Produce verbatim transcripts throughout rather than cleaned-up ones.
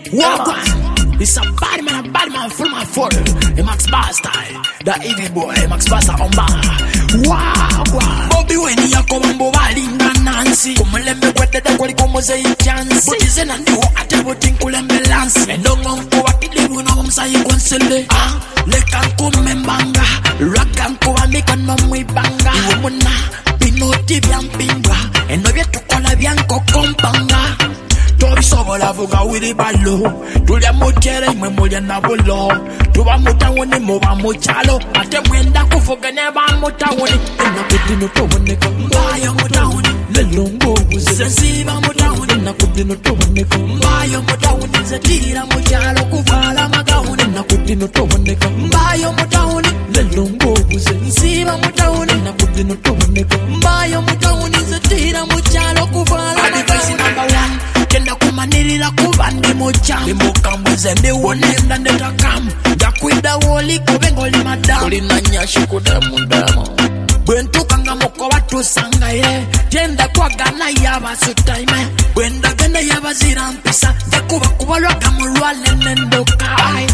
Walk on. It's a bad man, a bad man, full man full. A Max Bar style. The evil boy, Max Basta on bar. Wow, wow. Bobby when you come on Bovalinga Nancy. Come let me wet the quality como say chance. But is an andu at everything cool and balance. And don't go for what you do, no one say you can sell it. Ah, let can come and banga. Rock and go and make a no we banga. Womana, Pinoti Biampinga. And no yet to call a bianco companga. Tori sobo la vuga wiri balo. Tulia mochere mwe moja na bolo. Tuwa muta wone mo wa mochalo. Ate mwenda kufuga neba muta wone. Ena kutino to wone ka mbayo muta wone. Lelongo uze sensiba muta wone. Ena kutino to wone ka mbayo muta wone. Zetira mochalo kuvala maga wone. Ena kutino to wone ka mbayo muta wone. Lelongo uze sensiba muta wone. Ena kutino to wone ka mbayo muta wone. Zetira mochalo kuvala maga wone. Kenda kumanirira kubandi mocha Nimukambuze ndiwonenda ndetakamu Jakwida woli kubengoli madamu Kulina nyashi kudamu damu Bwentukanga moko watu sangaye Jenda kwa gana yaba sutaime Bwenda gana yaba zirampisa Jakuba kubalwa kamulwa lenendoka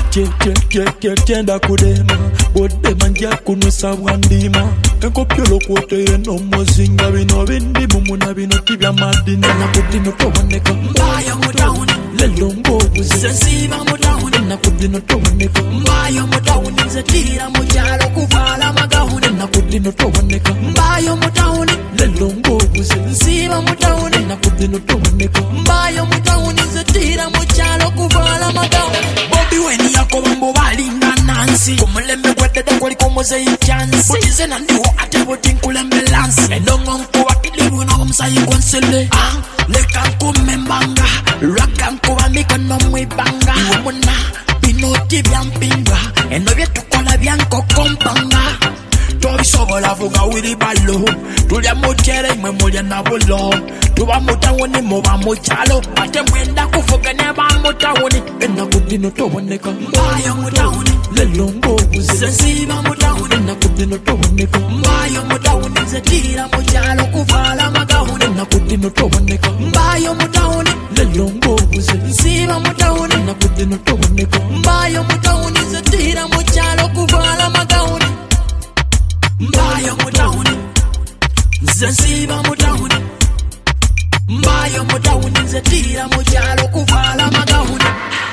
Jenda kudema Bodema nja kunusa wandima Enko piolo kwote eno mozinga Bino bindi mumuna bino tibia madina Na kudino towaneka Mbayo mudawuni Lelongo uzi Sensiba mudawuni Na kudino towaneka Mbayo mudawuni Zetira mujalo kuvala magahuni Na kudino towaneka Mbayo mudawuni Lelongo uzi Sensiba mudawuni Na kudino towaneka Mbayo mudawuni Zetira mujalo kuvala magahuni Bobby weni yako wambo walinga Nancy Kumulembe kwete de kwali komoze ichansi Botize na ndiwo ate voting kulembe lansi Endongo mko wakilibu na kumsayi konsele Ah, leka nkume mbanga Raka nkuwa miko no mwibanga Iwo muna, pinoti biampinga Eno vyetu kola bianco kompanga Tori sobo la fuga wiri balo Tulia mochere mwe moja na bolo Tuwa muta woni mowa mochalo Ate mwenda kufuga neba muta woni Ena kudino to woneka Mbayo muta woni Lelongo uzi Sensiba muta woni Ena kudino to woneka Mbayo muta woni Zetira mochalo kuvala magahuni Ena kudino to woneka Mbayo muta woni Lelongo uzi Sensiba muta woni Ena kudino to woneka Mbayo muta woni Zetira mochalo kuvala magahuni Mbayo mudawuni Zensiba mudawuni Mbayo mudawuni Zetira mujalo kuvala magahuni